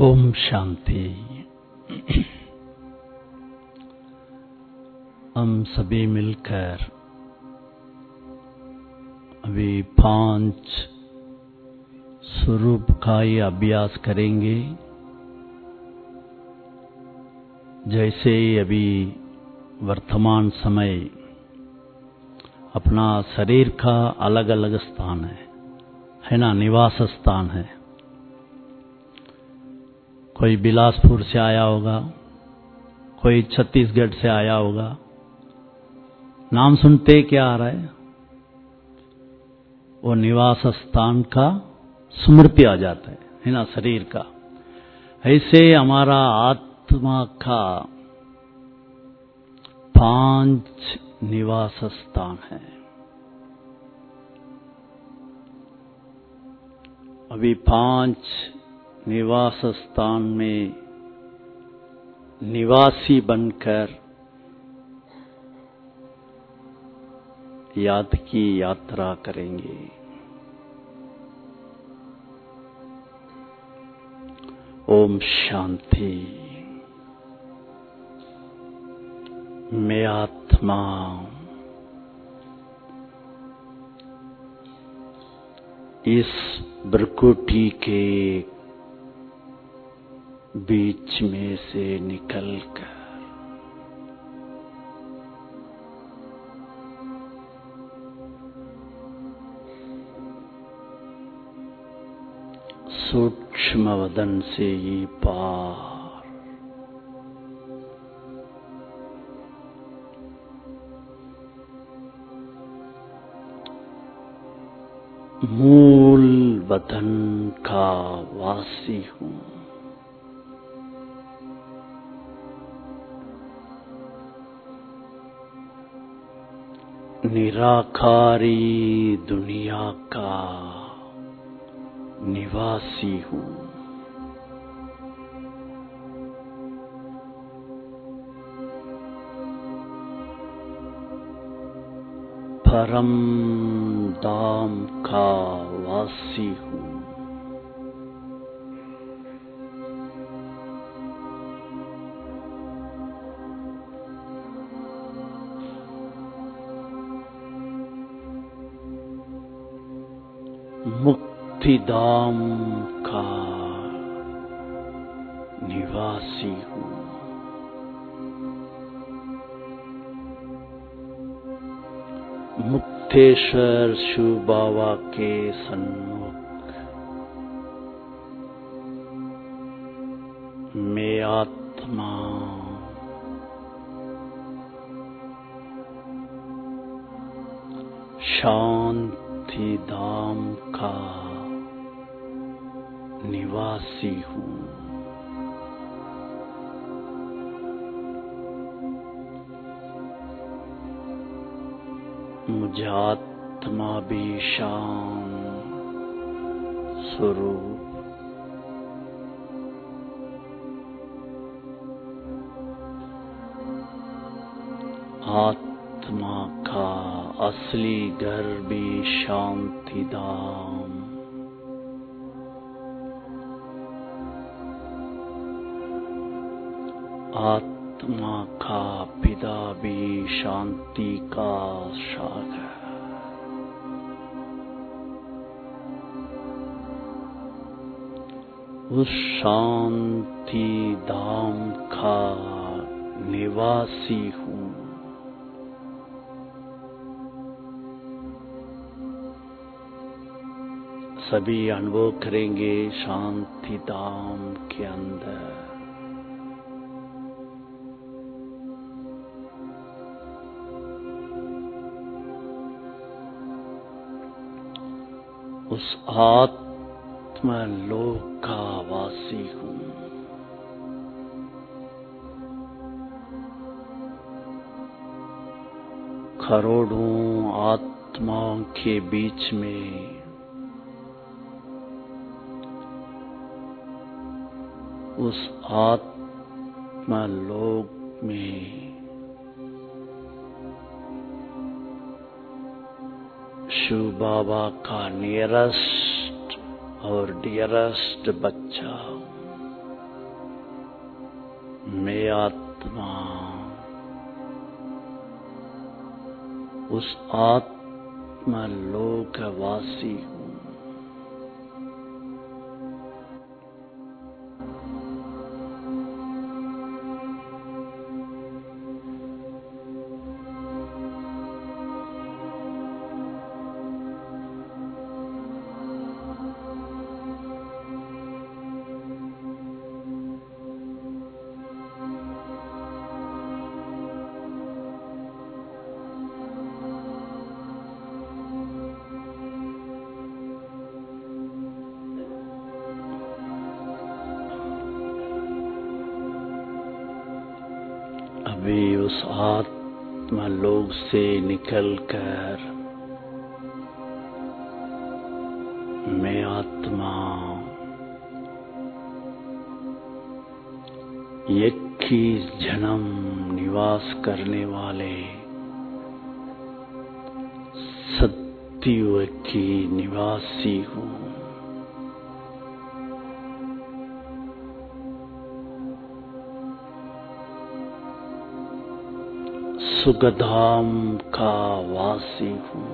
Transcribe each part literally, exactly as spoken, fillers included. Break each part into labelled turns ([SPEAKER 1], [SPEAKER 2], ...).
[SPEAKER 1] ओम शांति। हम सभी मिलकर अभी पांच स्वरूप का ही अभ्यास करेंगे। जैसे ही अभी वर्तमान समय अपना शरीर का अलग अलग स्थान है है ना, निवास स्थान है। कोई बिलासपुर से आया होगा, कोई छत्तीसगढ़ से आया होगा। नाम सुनते क्या आ रहा है? वो निवास स्थान का स्मृति आ जाता है है ना, शरीर का। ऐसे हमारा आत्मा का पांच निवास स्थान है। अभी पांच निवास स्थान में निवासी बनकर याद की यात्रा करेंगे। ओम शांति। मैं आत्मा इस भ्रकुटी के बीच में से निकलकर सूक्ष्म वदन से ही पार मूल वतन का वासी हूं। निराकारी दुनिया का निवासी हूं। परम धाम का वासी हूं। मुक्तिधाम का निवासी हूं। मुक्तेश्वर शिव बाबा के सन्मुख मैं आत्मा शांति धाम का निवासी हूं। मुझे आत्मा भी शांत स्वरूप आत्मा का असली घर भी शांति धाम। आत्मा का पिता भी शांति का सागर। उस शांति धाम का निवासी हूं। सभी अनुभव करेंगे शांति धाम के अंदर। उस आत्मलोक का वासी हूं। करोड़ों आत्माओं के बीच में उस आत्मलोक में शिव बाबा का नियरेस्ट और डियरेस्ट बच्चा हूं। मैं आत्मा उस आत्मा लोकवासी हूँ। अभी उस आत्मा लोक से निकलकर मैं आत्मा इक्कीस जन्म निवास करने वाले सत्युग की निवासी हूँ। सुखधाम का वासी हूँ।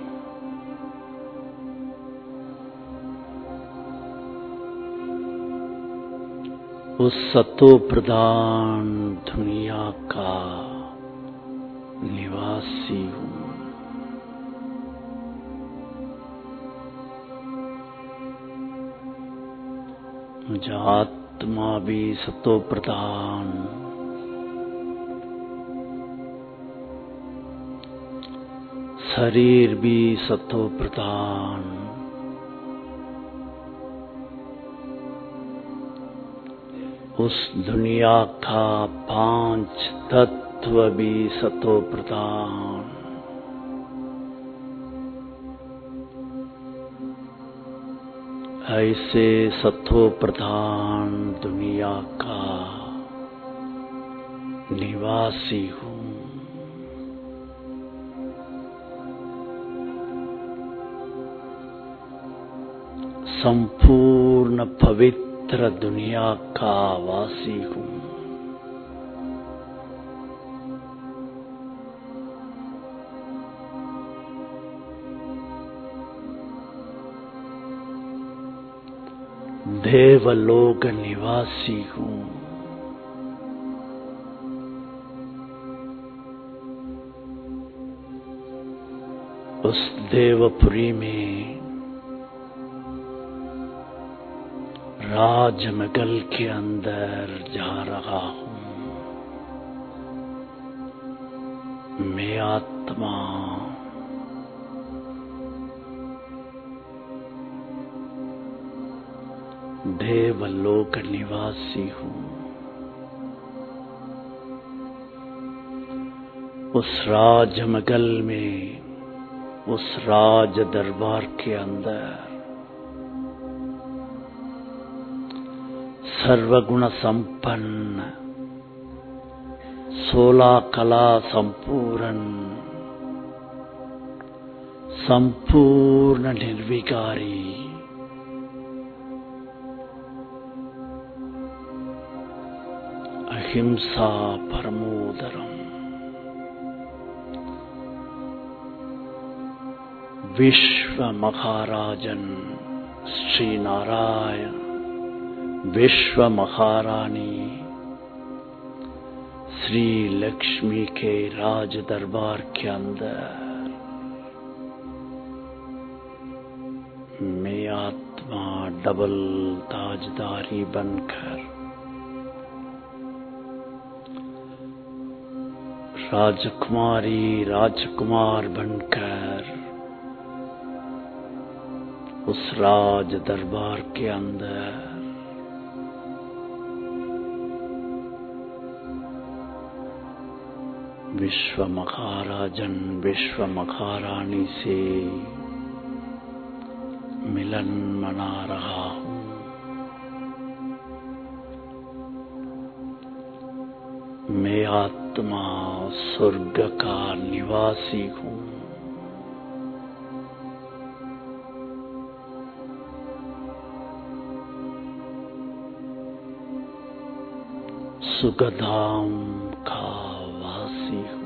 [SPEAKER 1] उस सतो प्रधान दुनिया का निवासी हूँ। मुझे आत्मा भी सतो प्रधान, शरीर भी सतो प्रधान, उस दुनिया का पांच तत्व भी सतो प्रधान, ऐसे सतो प्रधान दुनिया का निवासी हूँ। संपूर्ण पवित्र दुनिया का वासी हूँ। देवलोक निवासी हूँ। उस देवपुरी में राजमहल के अंदर जा रहा हूँ। मैं आत्मा देवलोक निवासी हूँ। उस राजमहल में, उस राज दरबार के अंदर सर्वगुण संपन्न, सोलह कला संपूर्ण, संपूर्ण निर्विकारी, अहिंसा परमोदरम, विश्व महाराजन श्री नारायण, विश्व महारानी श्री लक्ष्मी के राज दरबार के अंदर मैं आत्मा डबल ताजदारी बनकर राजकुमारी राजकुमार बनकर उस राज दरबार के अंदर विश्व महाराजन विश्व महारानी से मिलन मना रहा हूँ। मैं आत्मा स्वर्ग का निवासी हूँ। सुखधाम का वासी हूँ।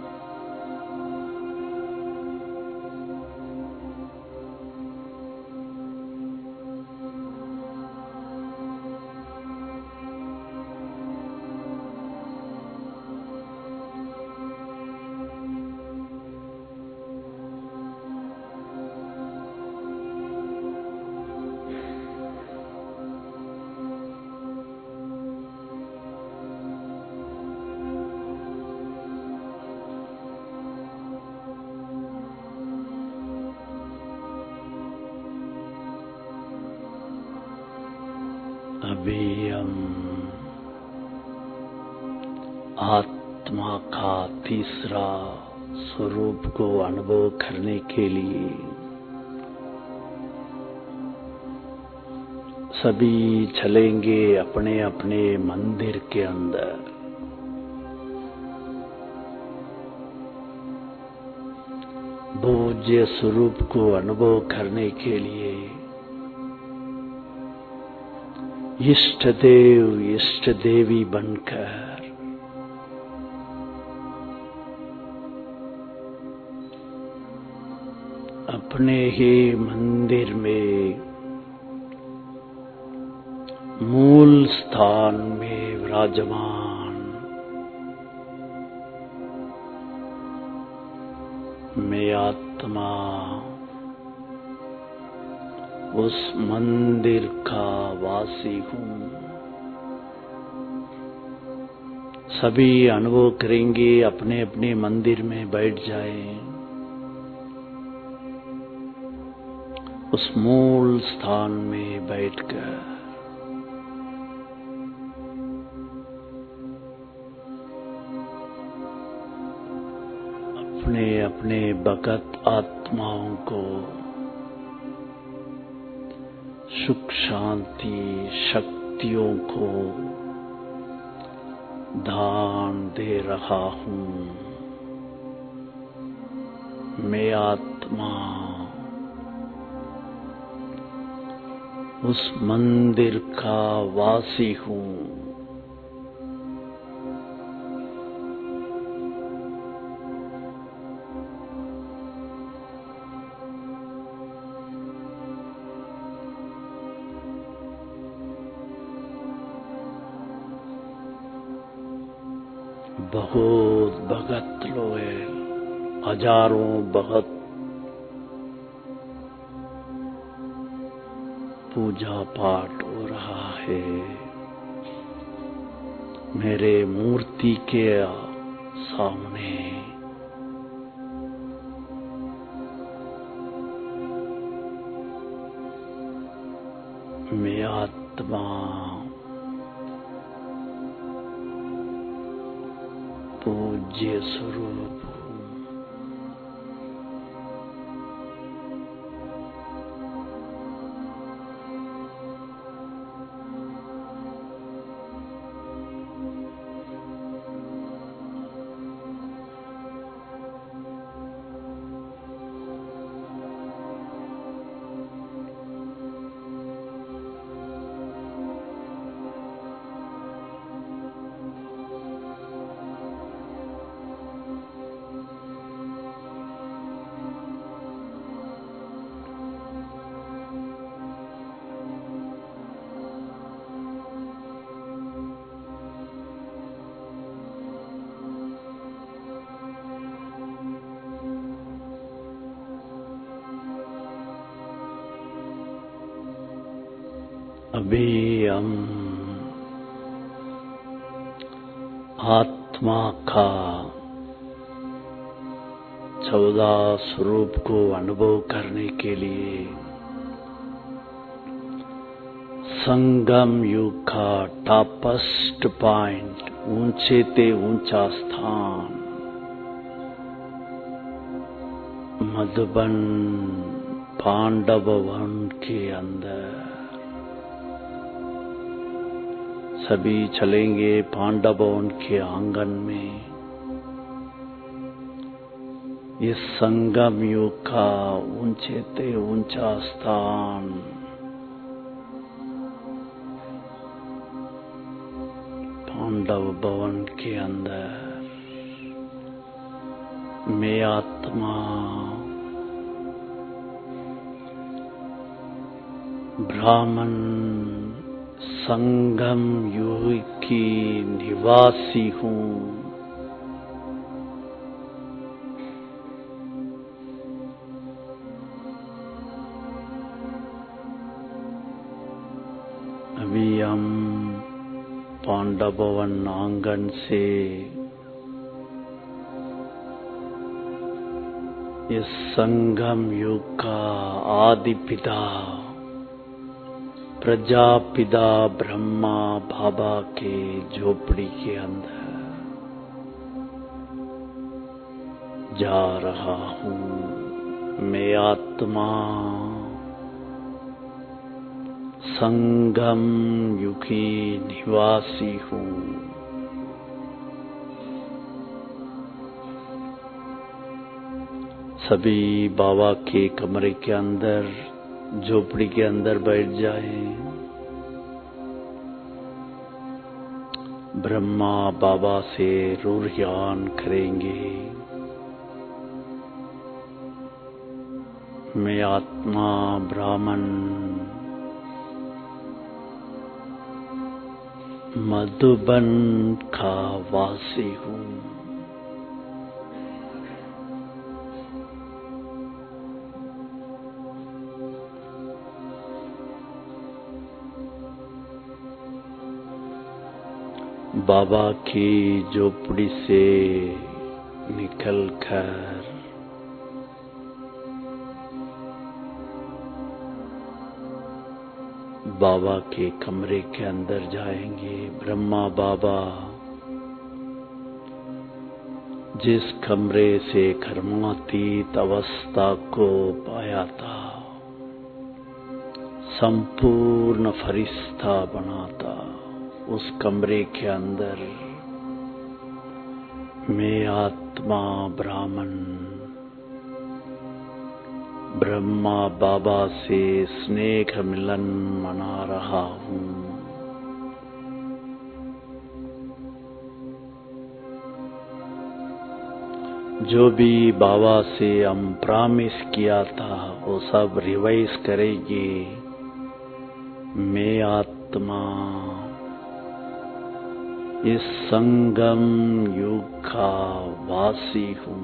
[SPEAKER 1] अभी हम आत्मा का तीसरा स्वरूप को अनुभव करने के लिए सभी चलेंगे अपने अपने मंदिर के अंदर। पूज्य स्वरूप को अनुभव करने के लिए इष्ट देव इष्ट देवी बनकर अपने ही मंदिर में मूल स्थान में विराजमान मैं आत्मा उस मंदिर का वासी हूँ। सभी अनुभव करेंगे, अपने अपने मंदिर में बैठ जाएं, उस मूल स्थान में बैठकर अपने अपने भगत आत्माओं को सुख शांति शक्तियों को दान दे रहा हूँ। मैं आत्मा उस मंदिर का वासी हूँ। बहुत भगत लोग हैं, हजारों भगत पूजा पाठ हो रहा है। मेरे मूर्ति के सामने मैं आत्मा पूज्य स्वरूप हूँ। अभी हम आत्मा का चौदह स्वरूप को अनुभव करने के लिए संगम युग का टॉपेस्ट पॉइंट, ऊंचे ते ऊंचा स्थान मधुबन पांडव वन के अंदर सभी चलेंगे। पांडव वन के आंगन में इस संगम युग का ऊंचे ते ऊंचा स्थान पांडव भवन के अंदर मैं आत्मा ब्राह्मण संगम युग की निवासी हूँ। अभी हम पांडव भवन आंगन से इस संगम युग का आदि पिता प्रजापिता ब्रह्मा बाबा के झोपड़ी के अंदर जा रहा हूँ। मैं आत्मा संगम युगी निवासी हूँ। सभी बाबा के कमरे के अंदर झोपड़ी के अंदर बैठ जाएं। ब्रह्मा बाबा से रूहियान करेंगे। मैं आत्मा ब्राह्मण मधुबन का वासी हूँ। बाबा की झोपड़ी से निकलकर बाबा के कमरे के अंदर जाएंगे। ब्रह्मा बाबा जिस कमरे से कर्मातीत अवस्था को पाया था, संपूर्ण फरिश्ता बना था, उस कमरे के अंदर मैं आत्मा ब्राह्मण ब्रह्मा बाबा से स्नेह मिलन मना रहा हूँ। जो भी बाबा से हम प्रॉमिस किया था वो सब रिवाइज करेंगे। मैं आत्मा इस संगम युग का वासी हूँ।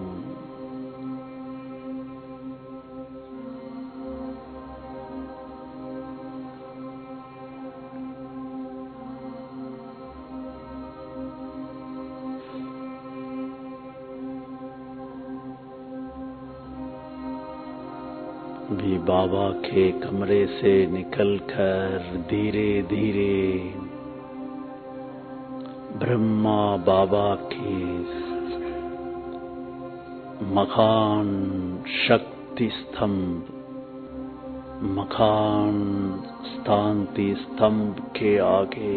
[SPEAKER 1] भी बाबा के कमरे से निकलकर धीरे धीरे ब्रह्मा बाबा के मकान शक्ति स्तंभ मकान शांति स्तंभ के आगे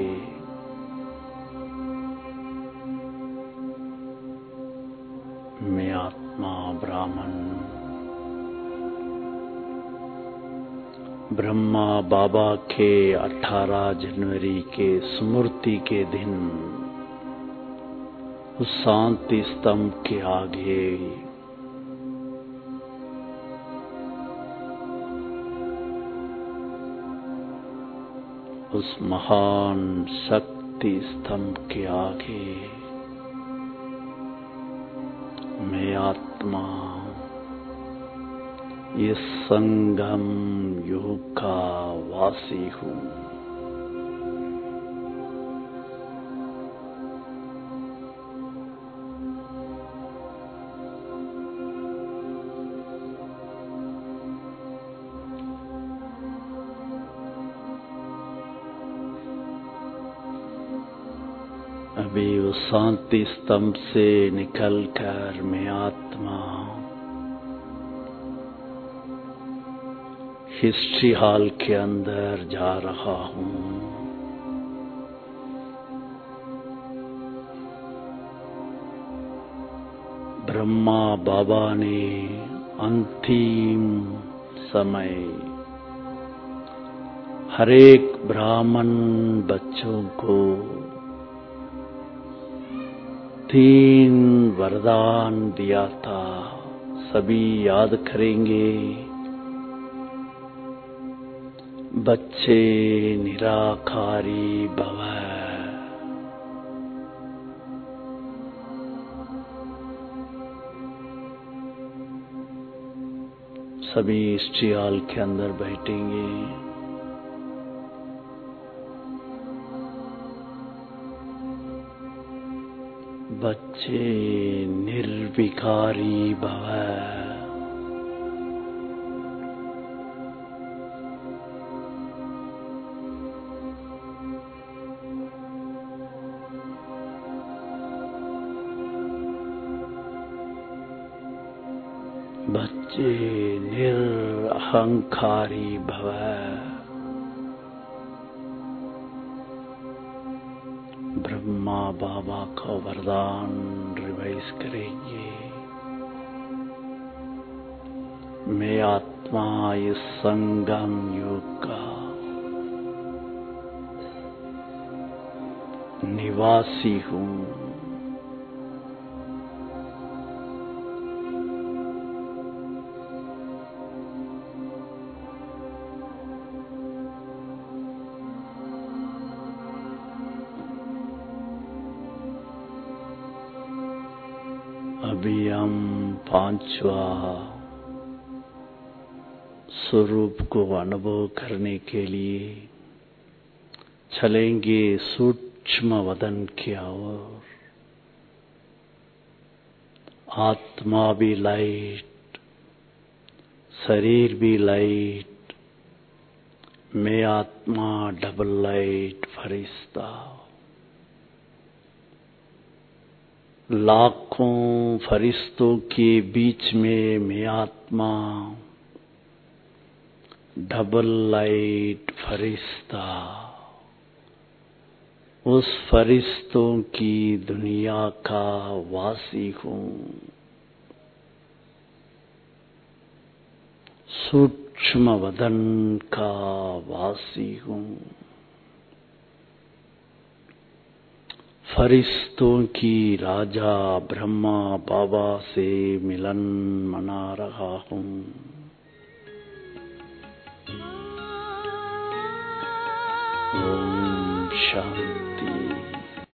[SPEAKER 1] मैं आत्मा ब्राह्मण ब्रह्मा बाबा के अठारह जनवरी के स्मृति के दिन उस शांति स्तंभ के आगे उस महान शक्ति स्तंभ के आगे मैं आत्मा इस संगम युग का वासी हूँ। अभी उस शांति स्तंभ से निकलकर मैं आत्मा हिस्ट्री हॉल के अंदर जा रहा हूँ। ब्रह्मा बाबा ने अंतिम समय हरेक ब्राह्मण बच्चों को तीन वरदान दिया था, सभी याद करेंगे। बच्चे निराकारी भव, सभी हिस्ट्री हॉल के अंदर बैठेंगे। बच्चे निर्विकारी भव, बच्चे निरहंकारी भव, ब्रह्मा बाबा का वरदान रिवाइज करेंगे। मैं आत्मा इस संगम युग का निवासी हूँ। अभी हम पांचवा स्वरूप को अनुभव करने के लिए चलेंगे सूक्ष्म वदन की ओर। आत्मा भी लाइट, शरीर भी लाइट, मैं आत्मा डबल लाइट फरिश्ता। लाखों फरिश्तों के बीच में मैं आत्मा डबल लाइट फरिश्ता, उस फरिश्तों की दुनिया का वासी हूँ। सूक्ष्म वदन का वासी हूँ। फरिश्तों की राजा ब्रह्मा बाबा से मिलन मना रहा हूँ। ओम शांति।